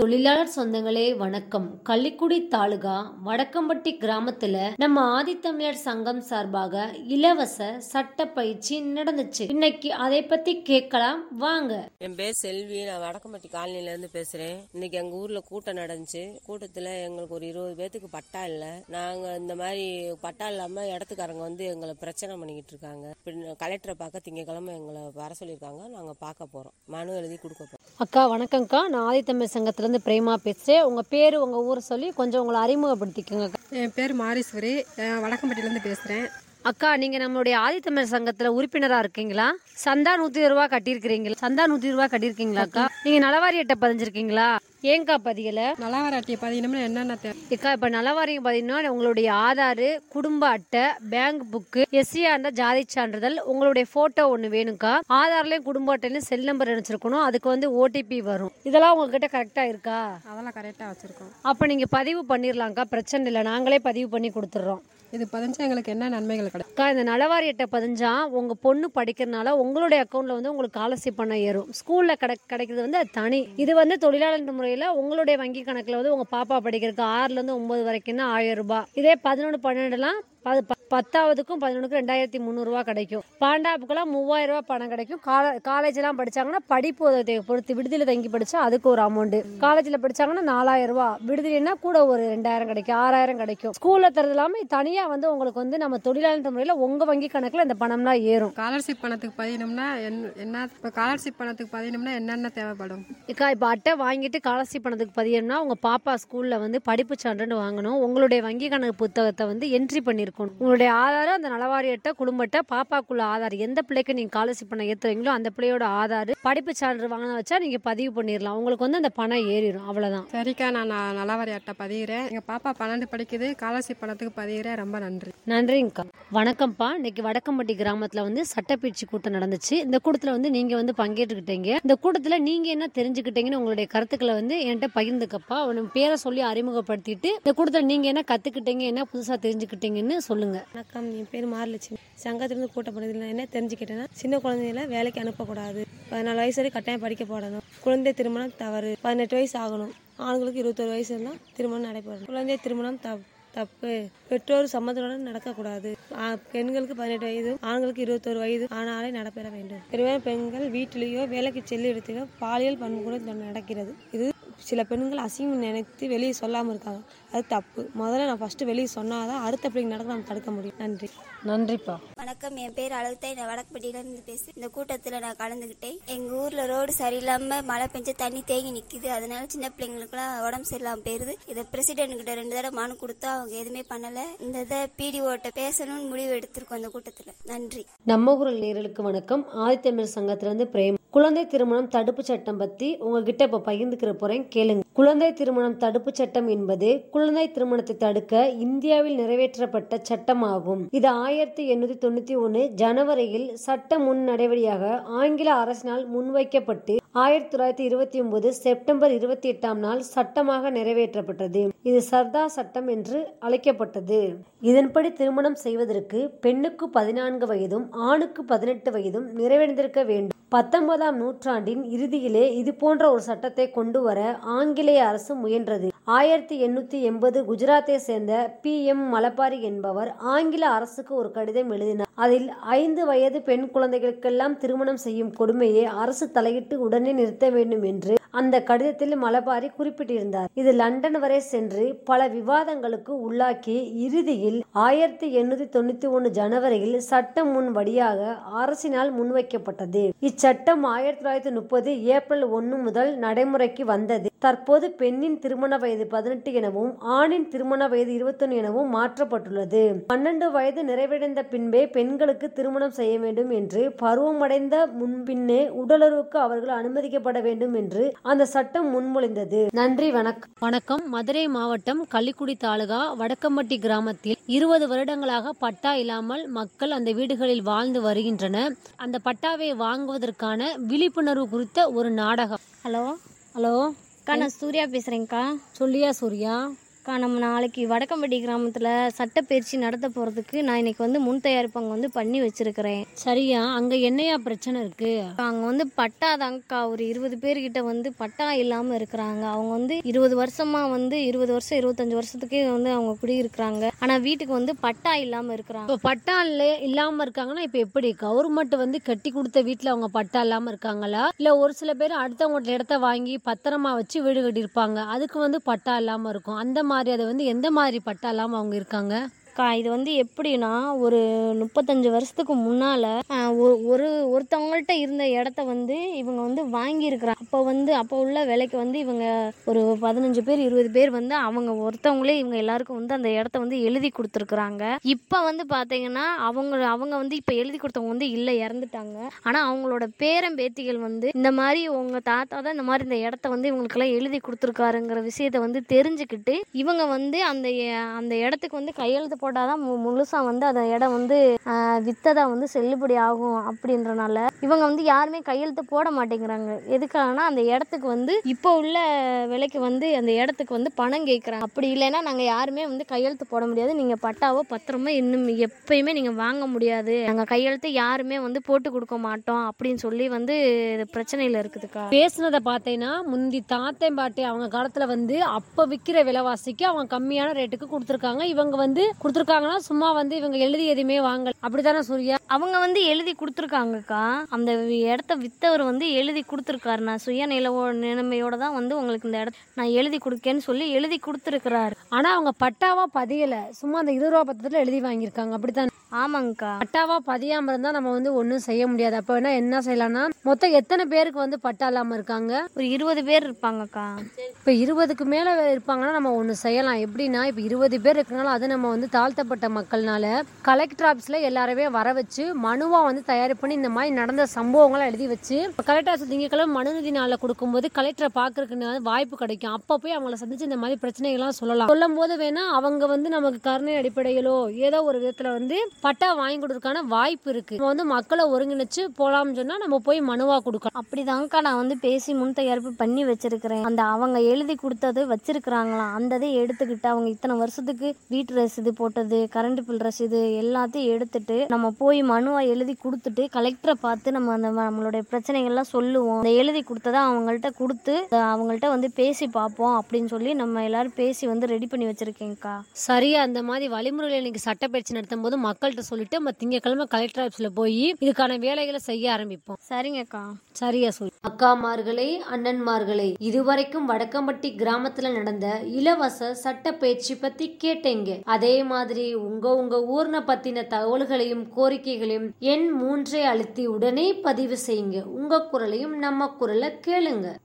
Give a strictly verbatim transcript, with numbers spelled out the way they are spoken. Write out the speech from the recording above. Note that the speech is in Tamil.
தொழிலாளர் சொந்தங்களே வணக்கம். கள்ளிக்குடி தாலுகா வடக்கம்பட்டி கிராமத்துல நம்ம ஆதித்தமிழர் சங்கம் சார்பாக இலவச சட்ட பயிற்சி நடந்துச்சு. இன்னைக்கு அதை பத்தி கேட்கலாம் வாங்க. என் பேர் செல்வி, நான் வடக்கம்பட்டி காலனில இருந்து பேசுறேன். இன்னைக்கு எங்க ஊர்ல கூட்டம் நடந்துச்சு. கூட்டத்துல எங்களுக்கு ஒரு இருபது பேத்துக்கு பட்டா இல்ல. நாங்க இந்த மாதிரி பட்டா இல்லாம இடத்துக்காரங்க வந்து எங்களை பிரச்சனை பண்ணிக்கிட்டு இருக்காங்க. கலெக்டரை பார்க்க திங்கக்கிழமை எங்களை வர சொல்லியிருக்காங்க. நாங்க பார்க்க போறோம், மனு எழுதி கொடுக்க போறோம். அக்கா வணக்கம்க்கா, நான் ஆதித்தமிழ் சங்கத்துல இருந்து பிரேமா பேசுறேன். உங்க பேரு உங்க ஊரை சொல்லி கொஞ்சம் உங்களை அறிமுகப்படுத்திக்கோங்க. என் பேர் மாரீஸ்வரி, வடக்கம்பட்டியில இருந்து பேசுறேன். அக்கா, நீங்க நம்மளுடைய ஆதித்தமிழ் சங்கத்துல உறுப்பினரா இருக்கீங்களா? சந்தா நூத்தி இருபது ரூபா கட்டியிருக்கீங்களா? சந்தா நூத்தி இருபது ரூபா கட்டியிருக்கீங்களா அக்கா? நீங்க நலவாரி அட்டை பதிஞ்சிருக்கீங்களா? ஏங்கா பதியல? நலவாரி அட்டையை பதியணும்னா என்னென்ன தேவை? அக்கா, இப்ப நலவாரியம் பதியணும்னா உங்களுடைய ஆதார், குடும்ப அட்டை, பேங்க் புக்கு, எஸ்சியா இருந்தா ஜாதி சான்றிதழ், உங்களுடைய போட்டோ ஒண்ணு வேணும்க்கா. ஆதார்லயும் குடும்ப அட்டையிலும் செல் நம்பர் நினைச்சிருக்கணும். அதுக்கு வந்து ஓடிபி வரும். இதெல்லாம் உங்ககிட்ட கரெக்டா இருக்கா? அதெல்லாம் கரெக்டா வச்சிருக்கோம். அப்ப நீங்க பதிவு பண்ணிடலாம்க்கா, பிரச்சனை இல்லை. நாங்களே பதிவு பண்ணி கொடுத்துறோம். இது பதிஞ்சா எங்களுக்கு என்ன நன்மைகள் கிடைக்கும்? இந்த நலவாரி அட்டை பதிஞ்சா உங்க பொண்ணு படிக்கிறதுனால உங்களுடைய அக்கௌண்ட்ல வந்து உங்களுக்கு ஸ்காலர்ஷிப் பண்ண ஏறும். ஸ்கூல்ல கிடைக்கிறது வந்து தனி. இது வந்து தொழிலாளர் முறையில உங்களுடைய வங்கி கணக்குல வந்து உங்க பாப்பா படிக்கிறதுக்கு ஆறுல இருந்து ஒன்பது வரைக்கும் ஆயிரம் ரூபாய். இதே பதினொன்று பன்னெண்டுலாம் பத்தாவதுக்கும் பதினொன்றுக்கும் ரெண்டாயிரத்தி முந்நூறு ரூபா கிடைக்கும். பன்னெண்டாப்புக்கெல்லாம் மூவாயிரம் ரூபாய் பணம் கிடைக்கும். காலேஜ் எல்லாம் படிச்சாங்கன்னா படிப்பு உதவி பொறுத்து விடுதியில தங்கி படிச்சா அதுக்கு ஒரு அமௌண்ட். காலேஜ்ல படிச்சாங்கன்னா நாலாயிரம் ரூபாய், விடுதினா கூட ஒரு ரெண்டாயிரம் கிடைக்கும், ஆறாயிரம் கிடைக்கும். ஸ்கூல்ல தரது இல்லாம தனியா வந்து உங்களுக்கு வந்து நம்ம தொழிலாளர் முறையில உங்க வங்கி கணக்குல இந்த பணம்லாம் ஏறும். ஸ்காலர்ஷிப் பணத்துக்கு பதியணும்னா என்ன? இப்ப ஸ்காலர்ஷிப் பணத்துக்கு பதியணும்னா என்னென்ன தேவைப்படும்? இக்கா, இப்ப அட்டை வாங்கிட்டு ஸ்காலர்ஷிப் பணத்துக்கு பதியணும்னா உங்க பாப்பா ஸ்கூல்ல வந்து படிப்பு சான்றிதழ் வாங்கணும். உங்களுடைய வங்கி கணக்கு புத்தகத்தை வந்து என்ட்ரி பண்ணிருக்கணும். உங்களுடைய ஆதார், அந்த நலவாரி அட்டை, குடும்ப அட்டை, பாப்பாக்குள்ள ஆதார், எந்த பிள்ளைக்கு நீங்க ஸ்காலர்ஷிப் பண்ண ஏத்துறீங்களோ அந்த பிள்ளையோட ஆதார், படிப்பு சான்று வாங்கின வச்சா நீங்க பதிவு பண்ணிடலாம். உங்களுக்கு வந்து அந்த பணம் ஏறிடும். அவ்வளவுதான். சரிக்கா, நான் நலவாரி அட்டை பதிகிறேன். எங்க பாப்பா பன்னெண்டு படிக்குது, ஸ்காலர்ஷிப் பணத்துக்கு பதிகிறேன். ரொம்ப நன்றி. நன்றிங்கக்கா. வணக்கம்ப்பா. இன்னைக்கு வடக்கம்பட்டி கிராமத்துல வந்து சட்டப்பயிற்சி கூட்டம் நடந்துச்சு. இந்த கூட்டத்துல வந்து நீங்க வந்து பங்கேற்றுக்கிட்டீங்க. இந்த கூட்டத்துல நீங்க என்ன தெரிஞ்சுக்கிட்டீங்கன்னு உங்களுடைய கருத்துக்களை வந்து என்கிட்ட பகிர்ந்துக்கப்பா. உன் பேரை சொல்லி அறிமுகப்படுத்திட்டு இந்த கூட்டத்துல நீங்க என்ன கத்துக்கிட்டீங்க, என்ன புதுசா தெரிஞ்சுக்கிட்டீங்கன்னு சொல்லுங்க. வணக்கம், என் பேர் மாரலட்சுமி. சங்கத்திலிருந்து கூட்டம் பண்ணதில் என்ன தெரிஞ்சுக்கிட்டேன்னா, சின்ன குழந்தைகளை வேலைக்கு அனுப்பக்கூடாது, பதினாலு வயசு வரை கட்டாயம் படிக்க போடணும், குழந்தை திருமணம் தவறு, பதினெட்டு வயசு ஆகணும், ஆண்களுக்கு இருபத்தொரு வயசு இருந்தால் திருமணம் நடைபெறணும், குழந்தை திருமணம் தவறு தப்பு, பெற்றோர் சம்மதத்துடன் நடக்கக்கூடாது, பெண்களுக்கு பதினெட்டு வயது, ஆண்களுக்கு இருபத்தோரு வயது ஆனாலே நடைபெற வேண்டும். பெரும்பாலும் பெண்கள் வீட்டிலேயோ வேலைக்கு செல்லு இடத்திலோ பாலியல் பண்புக்கூட நடக்கிறது. இது சில பெண்கள் அசிங்கம் நினைத்து வெளியே சொல்லாமல் இருக்காங்க. அது தப்பு. முதல்ல நான் ஃபர்ஸ்ட் வெளியே சொன்னாதான் அடுத்த பிள்ளைங்க நடக்க நம்ம தடுக்க முடியும். நன்றி. நன்றிப்பா. வணக்கம், என் பேர் அழகுத்தாய், நான் வடக்குப்பட்டியில இருந்து பேசு. இந்த கூட்டத்துல நான் கலந்துகிட்டேன். எங்க ஊர்ல ரோடு சரியில்லாம மழை பெஞ்சு தண்ணி தேங்கி நிக்குது. அதனால சின்ன பிள்ளைங்களுக்கு எல்லாம் உடம்பு சரியில்லாம போயிருது. இதை பிரசிடென்ட் கிட்ட ரெண்டு தடவை மனு கொடுத்தா அவங்க எதுவுமே பண்ணல. இந்த இதை பிடிஓட்ட பேசணும்னு முடிவு எடுத்திருக்கோம் அந்த கூட்டத்துல. நன்றி. நம்ம ஊரில் நேயர்களுக்கு வணக்கம். ஆதித்தமிழ் சங்கத்திலிருந்து பிரேம். குழந்தை திருமணம் தடுப்பு சட்டம் பத்தி உங்ககிட்ட இப்ப பகிர்ந்துக்கிற போறேன், கேளுங்க. குழந்தை திருமணம் தடுப்பு சட்டம் என்பது குழந்தை திருமணத்தை தடுக்க இந்தியாவில் நிறைவேற்றப்பட்ட சட்டமாகும். இது ஆயிரத்தி எண்ணூத்தி தொண்ணூத்தி ஒன்னு ஜனவரியில் சட்ட முன் நடவடிக்கையாக ஆங்கில அரசினால் முன்வைக்கப்பட்டு ஆயிரத்தி தொள்ளாயிரத்தி இருபத்தி ஒன்பது செப்டம்பர் இருபத்தி எட்டாம் நாள் சட்டமாக நிறைவேற்றப்பட்டது. இது சர்தார் சட்டம் என்று அழைக்கப்பட்டது. இதன்படி திருமணம் செய்வதற்கு பெண்ணுக்கு பதினான்கு வயதும் ஆணுக்கு பதினெட்டு வயதும் நிறைவடைந்திருக்க வேண்டும். பத்தொன்பதாம் நூற்றாண்டின் இறுதியிலே இது போன்ற ஒரு சட்டத்தை கொண்டு வர ஆங்கிலேய அரசு முயன்றது. ஆயிரத்தி எண்ணூத்தி எண்பது குஜராத்தை சேர்ந்த பி எம் மலபாரி என்பவர் ஆங்கில அரசுக்கு ஒரு கடிதம் எழுதினார். அதில் ஐந்து வயது பெண் குழந்தைகளுக்கெல்லாம் திருமணம் செய்யும் கொடுமையை அரசு தலையிட்டு உடனே நிறுத்த வேண்டும் என்று அந்த கடிதத்தில் மலபாரி குறிப்பிட்டிருந்தார். இது லண்டன் வரை சென்று பல விவாதங்களுக்கு உள்ளாக்கி இறுதியில் ஆயிரத்தி எண்ணூத்தி தொண்ணூத்தி ஒன்னு ஜனவரியில் சட்டம் முன் வழியாக அரசினால் முன்வைக்கப்பட்டது. இச்சட்டம் ஆயிரத்தி தொள்ளாயிரத்தி முப்பது ஏப்ரல் ஒன்னு முதல் நடைமுறைக்கு வந்தது. தற்போது பெண்ணின் திருமண வயது பதினெட்டு எனவும் ஆணின் திருமண வயது இருபத்தி ஒன்னு எனவும் மாற்றப்பட்டுள்ளது. பன்னெண்டு வயது நிறைவடைந்த பின்பே பெண்களுக்கு திருமணம் செய்ய வேண்டும் என்று, பருவமடைந்த முன்பின்னே உடலுறவுக்கு அவர்கள் அனுமதிக்கப்பட வேண்டும் என்று அந்த சட்டம் முன்மொழிந்தது. நன்றி. வணக்கம். வணக்கம். மதுரை மாவட்டம் கள்ளிக்குடி தாலுகா வடக்கம்பட்டி கிராமத்தில் இருபது வருடங்களாக பட்டா இல்லாமல் மக்கள் அந்த வீடுகளில் வாழ்ந்து வருகின்றனர். அந்த பட்டாவை வாங்குவதற்கான விழிப்புணர்வு குறித்த ஒரு நாடகம். ஹலோ ஹலோ அக்கா, நான் சூர்யா பேசுறேன்க்கா. சொல்லியா சூர்யா? அக்கா, நம்ம நாளைக்கு வடக்கம்பட்டி கிராமத்தில் சட்டப்பயிற்சி நடத்த போகிறதுக்கு நான் இன்னைக்கு வந்து முன் தயாரிப்பு அங்கே வந்து பண்ணி வச்சிருக்கிறேன். சரியா, அங்க என்னையா பிரச்சனை இருக்கு? அங்கே வந்து பட்டா தாங்கக்கா, ஒரு இருபது பேர்கிட்ட வந்து பட்டா இல்லாமல் இருக்கிறாங்க. அவங்க வந்து இருபது வருஷமா வந்து இருபது வருஷம் இருபத்தஞ்சு வருஷத்துக்கே வந்து அவங்க குடியிருக்கிறாங்க. ஆனால் வீட்டுக்கு வந்து பட்டா இல்லாமல் இருக்கிறாங்க. இப்போ பட்டா இல்ல இல்லாம இருக்காங்கன்னா இப்ப எப்படி கவர்மெண்ட் வந்து கட்டி கொடுத்த வீட்டுல அவங்க பட்டா இல்லாம இருக்காங்களா, இல்ல ஒரு சில பேர் அடுத்தவங்க இடத்த வாங்கி பத்திரமா வச்சு வீடு கட்டி இருப்பாங்க, அதுக்கு வந்து பட்டா இல்லாம இருக்கும். அந்த மாதிரி அதை வந்து எந்த மாதிரி பட்டா இல்லாம அவங்க இருக்காங்க? அக்கா, இது வந்து எப்படின்னா, ஒரு முப்பத்தஞ்சு வருஷத்துக்கு முன்னால் ஒரு ஒருத்தவங்கள்ட்ட இருந்த இடத்த வந்து இவங்க வந்து வாங்கியிருக்கிறாங்க. அப்போ வந்து அப்போ உள்ள விலைக்கு வந்து இவங்க ஒரு பதினஞ்சு பேர் இருபது பேர் வந்து அவங்க ஒருத்தவங்களே இவங்க எல்லாருக்கும் வந்து அந்த இடத்த வந்து எழுதி கொடுத்துருக்குறாங்க. இப்போ வந்து பார்த்தீங்கன்னா அவங்க அவங்க வந்து இப்போ எழுதி கொடுத்தவங்க வந்து இல்லை, இறந்துட்டாங்க. ஆனால் அவங்களோட பேரன் பேத்திகள் வந்து இந்த மாதிரி உங்கள் தாத்தா தான் இந்த மாதிரி இந்த இடத்த வந்து இவங்களுக்கெல்லாம் எழுதி கொடுத்துருக்காருங்கிற விஷயத்த வந்து தெரிஞ்சுக்கிட்டு இவங்க வந்து அந்த அந்த இடத்துக்கு வந்து கையெழுத்து போட்டாதான் மு முழுசா வந்து அந்த இடம் வந்து வித்ததா வந்து செல்லுபடி ஆகும் அப்படின்றனால இவங்க வந்து யாருமே கையெழுத்து போட மாட்டேங்கிறாங்க. எதுக்காகனா அந்த இடத்துக்கு வந்து இப்போ உள்ள விலைக்கு வந்து அந்த இடத்துக்கு வந்து பணம் கேட்குறாங்க. அப்படி இல்லைன்னா நாங்கள் யாருமே வந்து கையெழுத்து போட முடியாது, நீங்கள் பட்டாவோ பத்திரமா இன்னும் எப்பயுமே நீங்கள் வாங்க முடியாது, நாங்கள் கையெழுத்து யாருமே வந்து போட்டு கொடுக்க மாட்டோம் அப்படின்னு சொல்லி வந்து பிரச்சனையில் இருக்குதுக்கா. பேசுனதை பார்த்தேன்னா முந்தி தாத்தே பாட்டி அவங்க காலத்துல வந்து அப்ப விற்கிற விலைவாசிக்கு அவங்க கம்மியான ரேட்டுக்கு கொடுத்துருக்காங்க. இவங்க வந்து கொடுத்துருக்காங்கன்னா சும்மா வந்து இவங்க எழுதி எதுவுமே வாங்கல, அப்படித்தானே சூர்யா? அவங்க வந்து எழுதி கொடுத்துருக்காங்கக்கா. அந்த இடத்த வித்தவர் வந்து எழுதி கொடுத்துருக்காரு. நான் சுய நில நிலைமையோட தான் வந்து உங்களுக்கு இந்த இடத்த நான் எழுதி கொடுக்கேன்னு சொல்லி எழுதி கொடுத்துருக்கிறாரு. ஆனா அவங்க பட்டாவா பதியல, சும்மா அந்த இருபது ரூபா பத்திரத்துல எழுதி வாங்கியிருக்காங்க, அப்படித்தான்? ஆமாங்கக்கா. பட்டாவா பதியாம இருந்தா நம்ம வந்து ஒன்றும் செய்ய முடியாது. அப்ப வேணா என்ன செய்யலாம்னா, மொத்தம் எத்தனை பேருக்கு வந்து பட்டா இல்லாம இருக்காங்க? ஒரு இருபது பேர் இருப்பாங்கக்கா. இப்ப இருபதுக்கு மேல இருப்பாங்கன்னா நம்ம ஒண்ணு செய்யலாம். எப்படின்னா, இப்ப இருபது பேர் இருக்கனால அது நம்ம வந்து தாழ்த்தப்பட்ட மக்கள்னால கலெக்டர் ஆபீஸ்ல எல்லாருமே வர வச்சு மனுவா வந்து தயார் பண்ணி இந்த மாதிரி நடந்த சம்பவங்களை எழுதி வச்சு கலெக்டர் ஆபீஸ் திங்கக்கிழமை மனுநீதி நாள கொடுக்கும்போது கலெக்டரை பாக்குறதுக்கு வாய்ப்பு கிடைக்கும். அப்ப போய் அவங்களை சந்திச்சு இந்த மாதிரி பிரச்சனைகள்லாம் சொல்லலாம். சொல்லும் போது வேணா அவங்க வந்து நமக்கு கருணை அடிப்படையிலோ ஏதோ ஒரு விதத்துல வந்து பட்டா வாங்கி கொடுக்கறதுக்கான வாய்ப்பு இருக்கு. நம்ம வந்து மக்களை ஒருங்கிணைச்சு போலாம்னு சொன்னா நம்ம போய் மனுவா கொடுக்கலாம். அப்படிதாங்கக்கா நான் வந்து பேசி முன் தயாரிப்பு பண்ணி வச்சிருக்கிறேன். அந்த அவங்க எழுதி கொடுத்தது வச்சிருக்கிறாங்களாம், அந்த இதை எடுத்துக்கிட்டு அவங்க இத்தனை வருஷத்துக்கு வீட்டு ரசீது போட்டது, கரண்ட் பில் ரசீது எல்லாத்தையும் எடுத்துட்டு நம்ம போய் மனுவா எழுதி கொடுத்துட்டு கலெக்டரை பார்த்து நம்ம அந்த நம்மளுடைய பிரச்சனைகள்லாம் சொல்லுவோம். அந்த எழுதி கொடுத்ததை அவங்கள்ட்ட கொடுத்து அவங்கள்ட்ட வந்து பேசி பார்ப்போம் அப்படின்னு சொல்லி நம்ம எல்லாரும் பேசி வந்து ரெடி பண்ணி வச்சிருக்கேங்க்கா. சரியா, அந்த மாதிரி வழிமுறைகள் இன்னைக்கு சட்டப்பயிற்சி நடத்தும் போது மக்கள்கிட்ட சொல்லிட்டு நம்ம திங்கக்கிழமை கலெக்டர் ஆபீஸ்ல போய் இதுக்கான வேலைகளை செய்ய ஆரம்பிப்போம். சரிங்கக்கா. சரியா சொல்லி. அக்காமார்களே, அண்ணன்மார்களே, இதுவரைக்கும் வடக்கம்பட்டி கிராமத்துல நடந்த இலவச சட்டப்பயிற்சி பத்தி கேட்டீங்க. அதே மாதிரி உங்க உங்க ஊர்ன பத்தின தகவல்களையும் கோரிக்கைகளையும் எண் மூன்றை அழுத்தி உடனே பதிவு செய்யுங்க. உங்க குரலையும் நம்ம குரலை கேளுங்க.